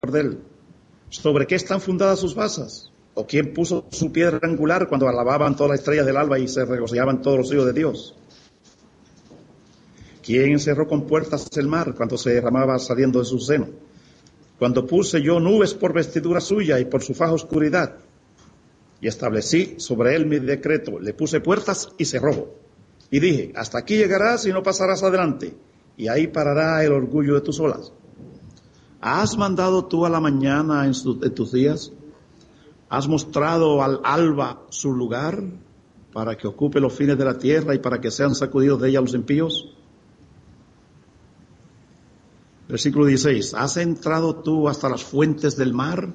de él? ¿Sobre qué están fundadas sus basas? ¿O quién puso su piedra angular cuando alababan todas las estrellas del alba y se regocijaban todos los hijos de Dios? ¿Quién cerró con puertas el mar cuando se derramaba saliendo de su seno? Cuando puse yo nubes por vestidura suya y por su faja oscuridad, y establecí sobre él mi decreto, le puse puertas y cerró. Y dije, hasta aquí llegarás y no pasarás adelante, y ahí parará el orgullo de tus olas. ¿Has mandado tú a la mañana en tus días? ¿Has mostrado al alba su lugar para que ocupe los fines de la tierra y para que sean sacudidos de ella los impíos? Versículo 16. ¿Has entrado tú hasta las fuentes del mar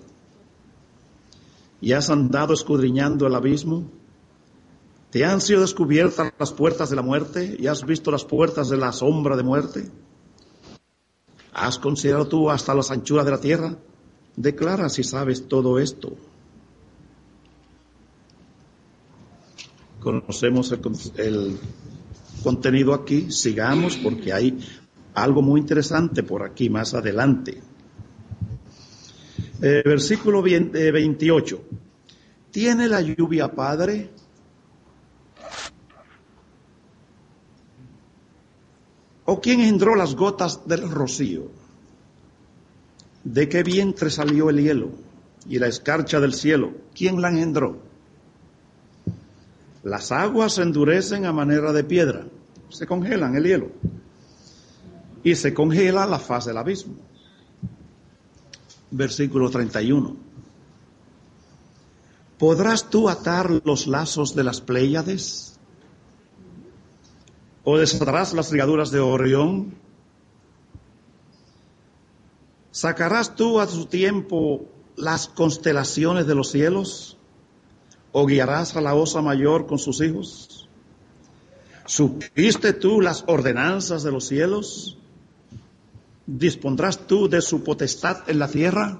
y has andado escudriñando el abismo? ¿Te han sido descubiertas las puertas de la muerte y has visto las puertas de la sombra de muerte? ¿Has considerado tú hasta las anchuras de la tierra? Declara si sabes todo esto. Conocemos el contenido aquí, sigamos porque hay algo muy interesante por aquí más adelante. Versículo 28. ¿Tiene la lluvia padre? ¿O quién engendró las gotas del rocío? ¿De qué vientre salió el hielo y la escarcha del cielo? ¿Quién la engendró? Las aguas se endurecen a manera de piedra, se congelan el hielo, y se congela la faz del abismo. Versículo 31. ¿Podrás tú atar los lazos de las Pléyades? ¿O desatarás las ligaduras de Orión? ¿Sacarás tú a su tiempo las constelaciones de los cielos? ¿O guiarás a la osa mayor con sus hijos? ¿Supiste tú las ordenanzas de los cielos? ¿Dispondrás tú de su potestad en la tierra?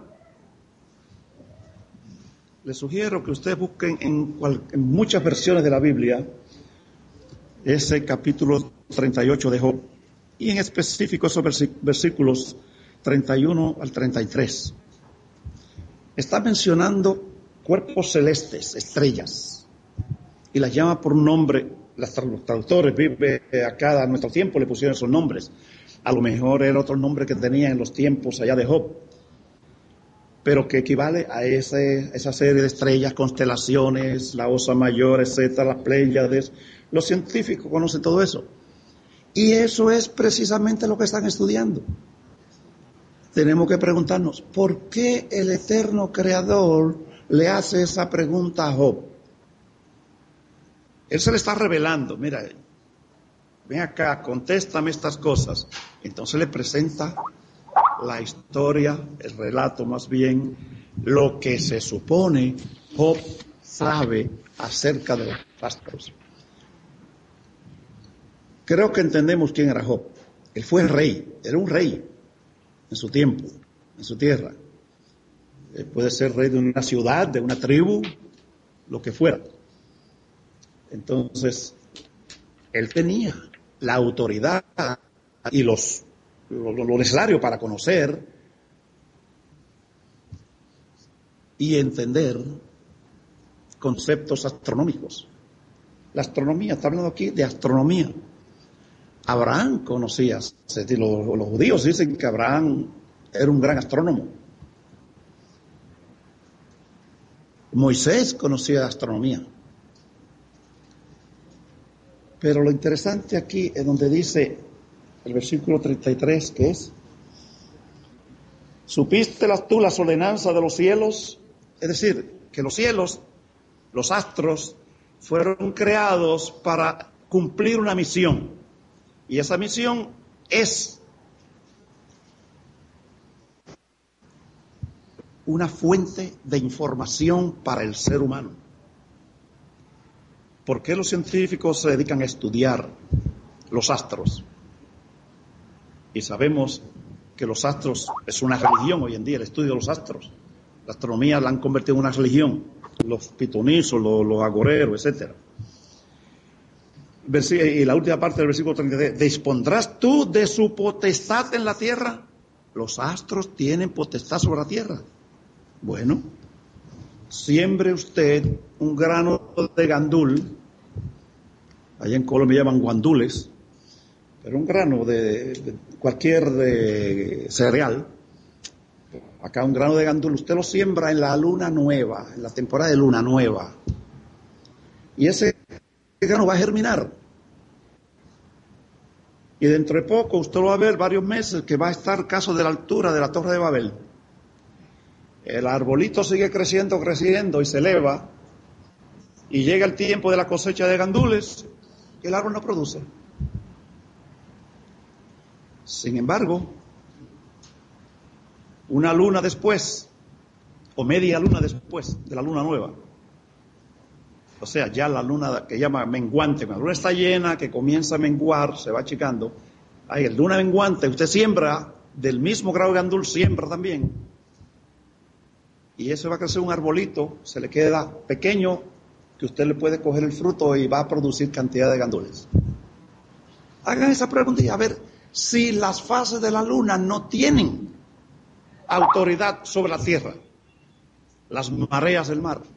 Les sugiero que ustedes busquen en muchas versiones de la Biblia ese capítulo 38 de Job, y en específico esos versículos 31 al 33. Está mencionando cuerpos celestes, estrellas, y las llama por un nombre. Los traductores acá a nuestro tiempo le pusieron esos nombres. A lo mejor era otro nombre que tenía en los tiempos allá de Job, pero que equivale a esa serie de estrellas, constelaciones, la Osa Mayor, etcétera, las Pléyades. Los científicos conocen todo eso. Y eso es precisamente lo que están estudiando. Tenemos que preguntarnos, ¿por qué el eterno Creador le hace esa pregunta a Job? Él se le está revelando, mira, ven acá, contéstame estas cosas. Entonces le presenta la historia, el relato más bien, lo que se supone Job sabe acerca de los astros. Creo que entendemos quién era Job. Él fue el rey, era un rey en su tiempo, en su tierra. Puede ser rey de una ciudad, de una tribu, lo que fuera. Entonces, él tenía la autoridad y lo necesario para conocer y entender conceptos astronómicos. La astronomía, está hablando aquí de astronomía. Abraham conocía, los judíos dicen que Abraham era un gran astrónomo. Moisés conocía astronomía. Pero lo interesante aquí es donde dice el versículo 33, que es: ¿supiste tú las ordenanzas de los cielos? Es decir, que los cielos, los astros, fueron creados para cumplir una misión. Y esa misión es una fuente de información para el ser humano. ¿Por qué los científicos se dedican a estudiar los astros? Y sabemos que los astros es una religión hoy en día, el estudio de los astros. La astronomía la han convertido en una religión, los pitonizos, los agoreros, etcétera. Y la última parte del versículo 33, ¿dispondrás tú de su potestad en la tierra? los astros tienen potestad sobre la tierra. Bueno, siembre usted un grano de gandul, allá en Colombia llaman guandules, pero un grano de cualquier cereal. Acá un grano de gandul, usted lo siembra en la luna nueva, en la temporada de luna nueva. Y ese grano va a germinar. Y dentro de poco usted lo va a ver varios meses que va a estar casi de la altura de la Torre de Babel. El arbolito sigue creciendo y se eleva. Y llega el tiempo de la cosecha de gandules y el árbol no produce. Sin embargo, una luna después, o media luna después de la luna nueva, o sea, ya la luna que llama menguante, cuando la luna está llena, que comienza a menguar, se va achicando, ahí el luna menguante, usted siembra del mismo grado de gandul, siembra también, y eso va a crecer un arbolito, se le queda pequeño, que usted le puede coger el fruto y va a producir cantidad de gandules. Hagan esa pregunta y a ver si las fases de la luna no tienen autoridad sobre la tierra, las mareas del mar.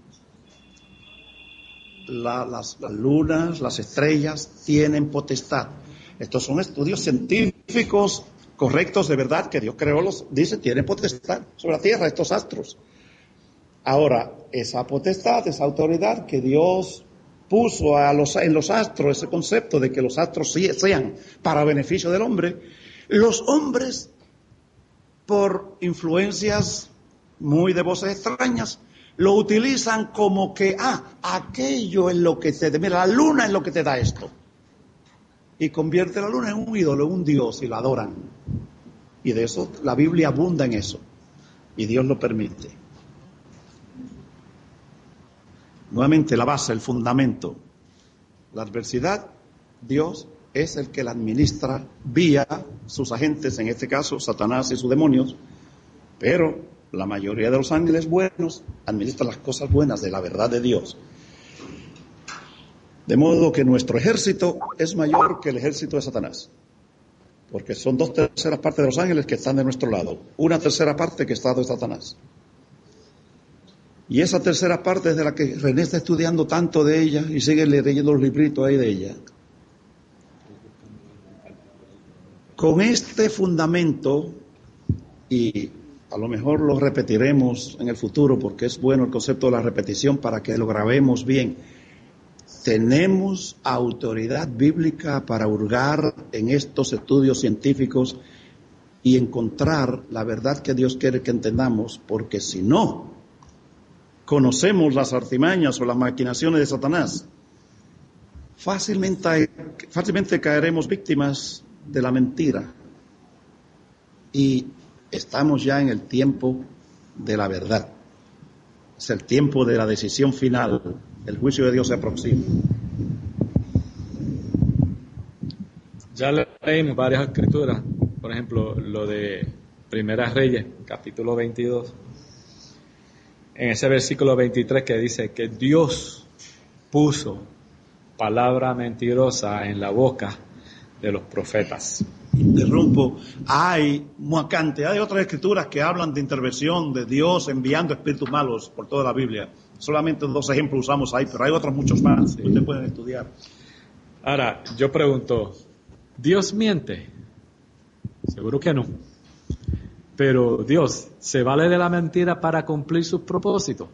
Las lunas, las estrellas tienen potestad. Estos son estudios científicos correctos de verdad que Dios creó, dice, tienen potestad sobre la tierra, estos astros. Ahora, esa potestad, esa autoridad que Dios puso en los astros, ese concepto de que los astros sean para beneficio del hombre, los hombres, por influencias muy de voces extrañas, lo utilizan como que, aquello es lo que te da, mira, la luna es lo que te da esto. Y convierte la luna en un ídolo, en un dios, y la adoran. Y de eso, la Biblia abunda en eso. Y Dios lo permite. Nuevamente, la base, el fundamento. La adversidad, Dios es el que la administra vía sus agentes, en este caso, Satanás y sus demonios, pero la mayoría de los ángeles buenos administran las cosas buenas de la verdad de Dios. De modo que nuestro ejército es mayor que el ejército de Satanás, porque son 2/3 partes de los ángeles que están de nuestro lado, 1/3 parte que está de Satanás. Y esa 1/3 parte es de la que René está estudiando tanto de ella y sigue leyendo los libritos ahí de ella. Con este fundamento, y a lo mejor lo repetiremos en el futuro porque es bueno el concepto de la repetición para que lo grabemos bien. Tenemos autoridad bíblica para hurgar en estos estudios científicos y encontrar la verdad que Dios quiere que entendamos, porque si no conocemos las artimañas o las maquinaciones de Satanás, fácilmente caeremos víctimas de la mentira. Y estamos ya en el tiempo de la verdad. Es el tiempo de la decisión final. El juicio de Dios se aproxima. Ya leímos varias escrituras, por ejemplo, lo de Primera Reyes, capítulo 22, en ese versículo 23 que dice que Dios puso palabra mentirosa en la boca de los profetas. Interrumpo, hay otras escrituras que hablan de intervención de Dios enviando espíritus malos por toda la Biblia. Solamente 2 ejemplos usamos ahí, pero hay otros muchos más que ustedes pueden estudiar. Ahora, yo pregunto, ¿Dios miente? Seguro que no. Pero Dios, ¿se vale de la mentira para cumplir sus propósitos?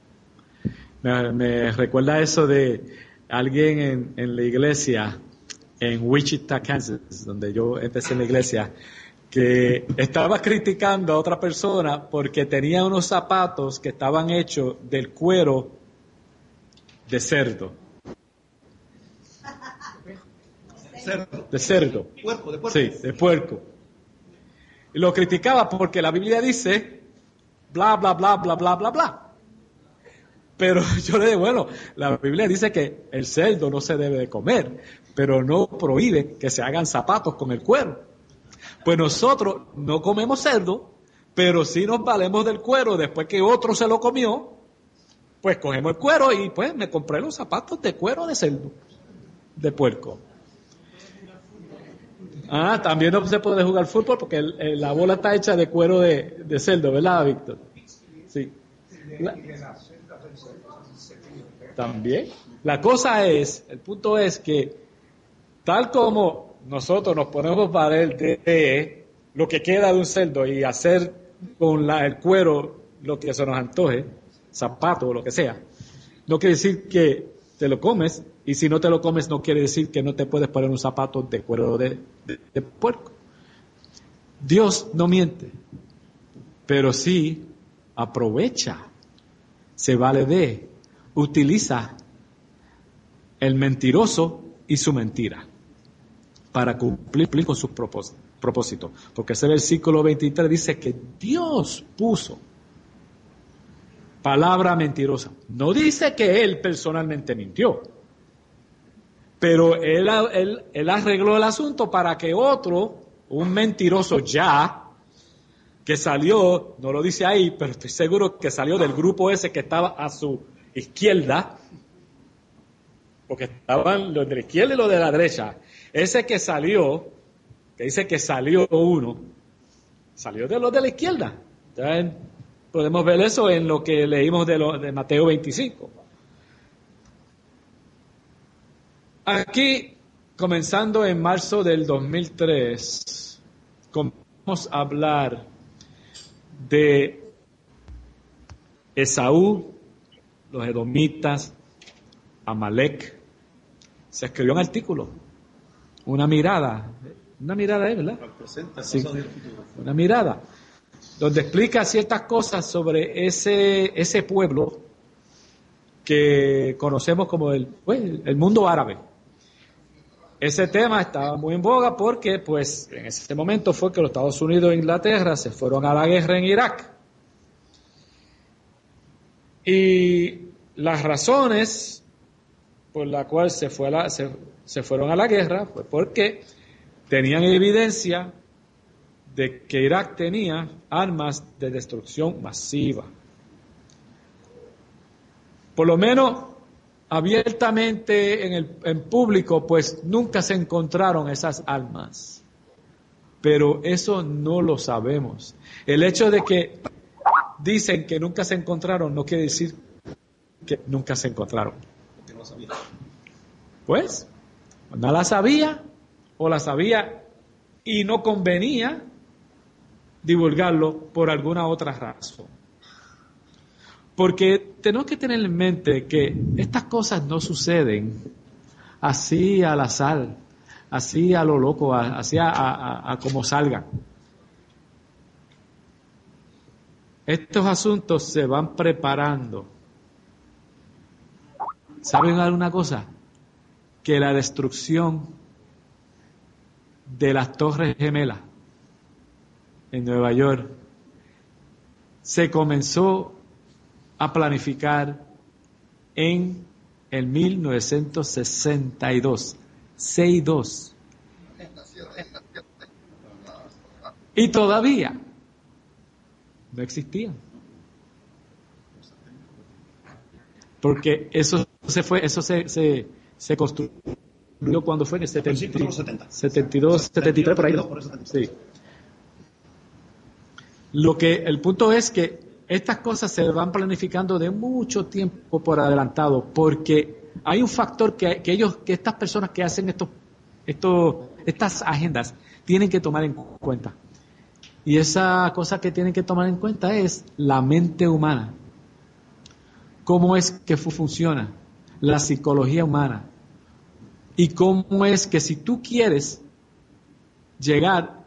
Me recuerda eso de alguien en la iglesia en Wichita, Kansas, donde yo empecé en la iglesia, que estaba criticando a otra persona porque tenía unos zapatos que estaban hechos del cuero de cerdo. De cerdo. De puerco. Sí, de puerco. Y lo criticaba porque la Biblia dice bla, bla, bla, bla, bla, bla, bla. Pero yo le digo, bueno, la Biblia dice que el cerdo no se debe de comer, pero no prohíbe que se hagan zapatos con el cuero. Pues nosotros no comemos cerdo, pero sí nos valemos del cuero. Después que otro se lo comió, pues cogemos el cuero y pues me compré los zapatos de cuero de cerdo, de puerco. También no se puede jugar fútbol porque la bola está hecha de cuero de cerdo, ¿verdad, Víctor? Sí. También. El punto es que tal como nosotros nos ponemos para de lo que queda de un cerdo y hacer con el cuero lo que se nos antoje, zapato o lo que sea, no quiere decir que te lo comes, y si no te lo comes no quiere decir que no te puedes poner un zapato de cuero de puerco. Dios no miente, pero sí aprovecha, se vale utiliza el mentiroso y su mentira para cumplir con sus propósitos. Porque ese versículo 23 dice que Dios puso palabra mentirosa. No dice que Él personalmente mintió, pero Él arregló el asunto para que otro, un mentiroso que salió, no lo dice ahí, pero estoy seguro que salió del grupo ese que estaba a su izquierda, porque estaban los de la izquierda y los de la derecha. Ese que salió, que dice que salió uno, salió de los de la izquierda. Entonces, podemos ver eso en lo que leímos de Mateo 25. Aquí, comenzando en marzo del 2003, comenzamos a hablar de Esaú, los edomitas, Amalek. Se escribió un artículo, una mirada ¿verdad? Sí, una mirada, donde explica ciertas cosas sobre ese pueblo que conocemos como el mundo árabe. Ese tema estaba muy en boga porque, pues, en ese momento fue que los Estados Unidos e Inglaterra se fueron a la guerra en Irak. Y las razones por las cuales se fueron a la guerra fue porque tenían evidencia de que Irak tenía armas de destrucción masiva. Por lo menos abiertamente en público, pues nunca se encontraron esas armas. Pero eso no lo sabemos. El hecho de que dicen que nunca se encontraron no quiere decir que nunca se encontraron. No sabía. Pues, no la sabía o la sabía y no convenía divulgarlo por alguna otra razón. Porque tenemos que tener en mente que estas cosas no suceden así al azar, así a lo loco, así a como salgan. Estos asuntos se van preparando. ¿Saben alguna cosa? Que la destrucción de las Torres Gemelas en Nueva York se comenzó a planificar en el 1962, 62. Y todavía no existían. Porque eso se construyó cuando fue en el 72, 73 por ahí. Sí. El punto es que estas cosas se van planificando de mucho tiempo por adelantado, porque hay un factor que estas personas que hacen estas agendas tienen que tomar en cuenta. Y esa cosa que tienen que tomar en cuenta es la mente humana. Cómo es que funciona la psicología humana. Y cómo es que si tú quieres llegar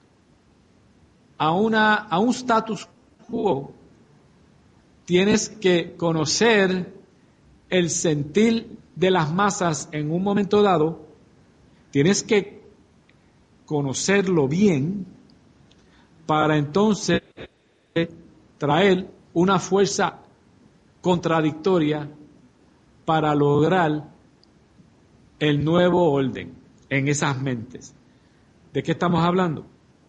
a un status quo, tienes que conocer el sentir de las masas en un momento dado, tienes que conocerlo bien para entonces traer una fuerza contradictoria para lograr el nuevo orden en esas mentes. ¿De qué estamos hablando?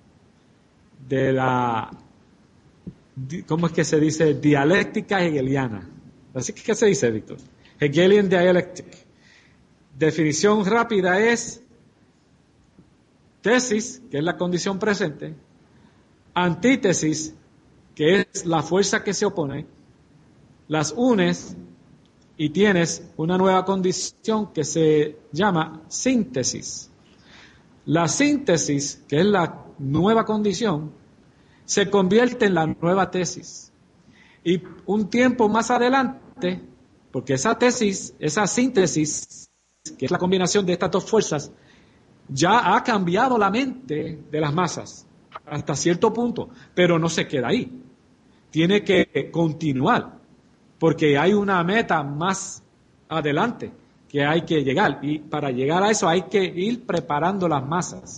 ¿Cómo es que se dice? Dialéctica hegeliana. Así que, ¿qué se dice, Víctor? Hegelian dialectic. Definición rápida es tesis, que es la condición presente, antítesis, que es la fuerza que se opone, las unes y tienes una nueva condición que se llama síntesis. La síntesis, que es la nueva condición, se convierte en la nueva tesis. Y un tiempo más adelante, porque esa tesis, esa síntesis, que es la combinación de estas dos fuerzas, ya ha cambiado la mente de las masas hasta cierto punto, pero no se queda ahí. Tiene que continuar, porque hay una meta más adelante que hay que llegar, y para llegar a eso hay que ir preparando las masas.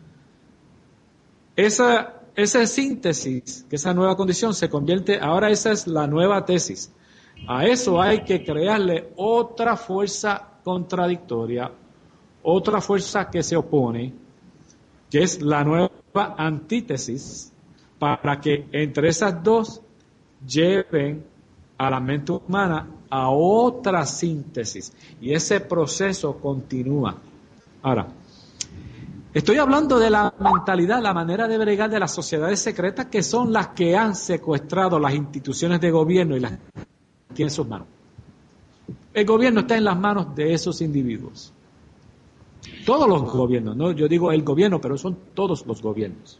Esa síntesis, que esa nueva condición se convierte, ahora esa es la nueva tesis. A eso hay que crearle otra fuerza contradictoria, otra fuerza que se opone, que es la nueva antítesis, para que entre esas dos lleven a la mente humana a otra síntesis. Y ese proceso continúa. Ahora, estoy hablando de la mentalidad, la manera de bregar de las sociedades secretas, que son las que han secuestrado las instituciones de gobierno y las tienen en sus manos. El gobierno está en las manos de esos individuos. Todos los gobiernos, no, yo digo el gobierno, pero son todos los gobiernos.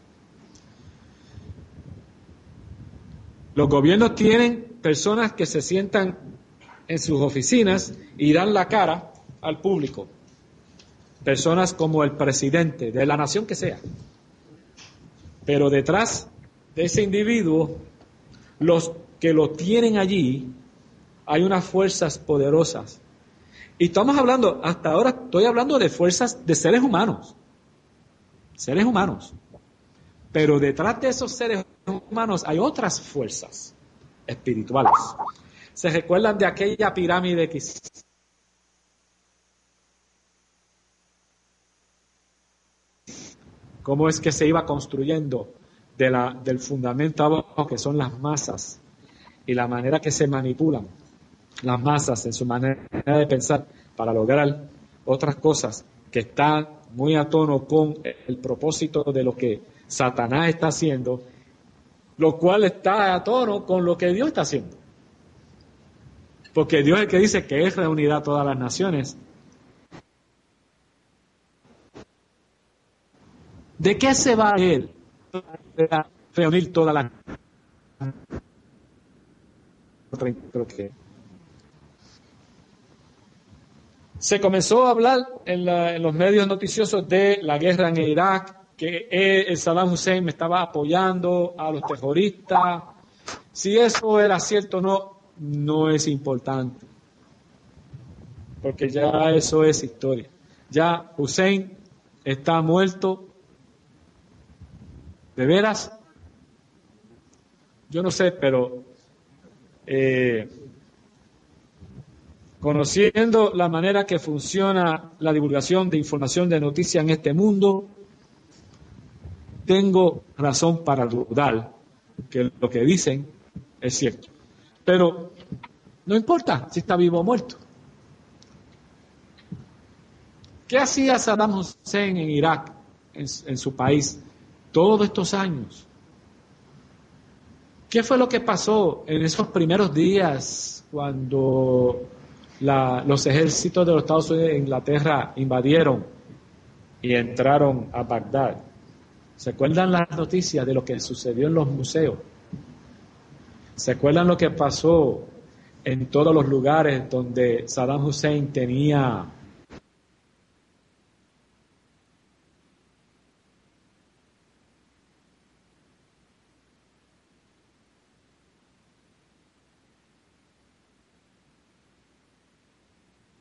Los gobiernos tienen personas que se sientan en sus oficinas y dan la cara al público. Personas como el presidente de la nación que sea. Pero detrás de ese individuo, los que lo tienen allí, hay unas fuerzas poderosas. Y estamos hablando, hasta ahora estoy hablando de fuerzas de seres humanos. Seres humanos. Pero detrás de esos seres humanos hay otras fuerzas espirituales. ¿Se recuerdan de aquella pirámide que cómo es que se iba construyendo del fundamento abajo, que son las masas, y la manera que se manipulan las masas en su manera de pensar para lograr otras cosas que están muy a tono con el propósito de lo que Satanás está haciendo, lo cual está a tono con lo que Dios está haciendo? Porque Dios es el que dice que es reunir a todas las naciones. ¿De qué se va a él reunir todas las creo que se comenzó a hablar en los medios noticiosos de la guerra en Irak, que el Saddam Hussein me estaba apoyando a los terroristas. Si eso era cierto o no, no es importante, porque ya eso es historia. Ya Hussein está muerto. ¿De veras? Yo no sé, pero conociendo la manera que funciona la divulgación de información de noticias en este mundo, tengo razón para dudar que lo que dicen es cierto. Pero no importa si está vivo o muerto. ¿Qué hacía Saddam Hussein en Irak, en su país, todos estos años? ¿Qué fue lo que pasó en esos primeros días cuando los ejércitos de los Estados Unidos e Inglaterra invadieron y entraron a Bagdad? ¿Se acuerdan las noticias de lo que sucedió en los museos? ¿Se acuerdan lo que pasó en todos los lugares donde Saddam Hussein tenía